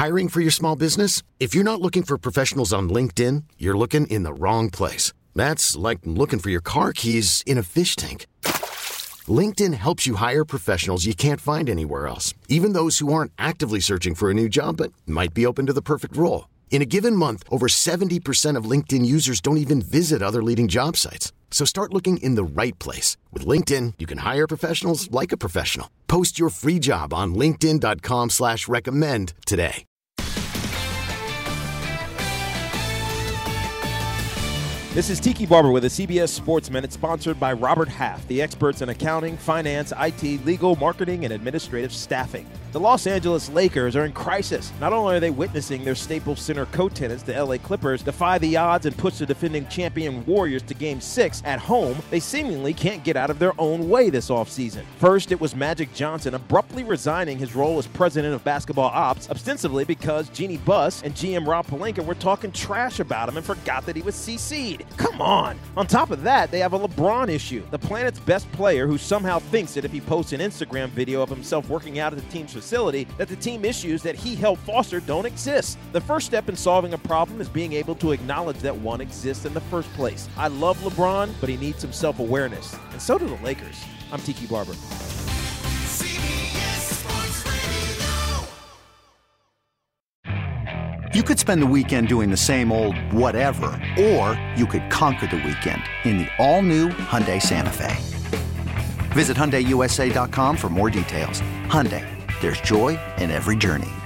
Hiring for your small business? If you're not looking for professionals on LinkedIn, you're looking in the wrong place. That's like looking for your car keys in a fish tank. LinkedIn helps you hire professionals you can't find anywhere else, even those who aren't actively searching for a new job but might be open to the perfect role. In a given month, over 70% of LinkedIn users don't even visit other leading job sites. So start looking in the right place. With LinkedIn, you can hire professionals like a professional. Post your free job on linkedin.com/recommend today. This is Tiki Barber with a CBS Sports Minute, sponsored by Robert Half, the experts in accounting, finance, IT, legal, marketing, and administrative staffing. The Los Angeles Lakers are in crisis. Not only are they witnessing their Staples Center co-tenants, the LA Clippers, defy the odds and push the defending champion Warriors to Game 6 at home, they seemingly can't get out of their own way this offseason. First, it was Magic Johnson abruptly resigning his role as president of basketball ops, ostensibly because Jeannie Buss and GM Rob Pelinka were talking trash about him and forgot that he was CC'd. Come on! On top of that, they have a LeBron issue. The planet's best player who somehow thinks that if he posts an Instagram video of himself working out at the team's facility, that the team issues that he helped foster don't exist. The first step in solving a problem is being able to acknowledge that one exists in the first place. I love LeBron, but he needs some self-awareness. And so do the Lakers. I'm Tiki Barber. You could spend the weekend doing the same old whatever, or you could conquer the weekend in the all-new Hyundai Santa Fe. Visit HyundaiUSA.com for more details. Hyundai, there's joy in every journey.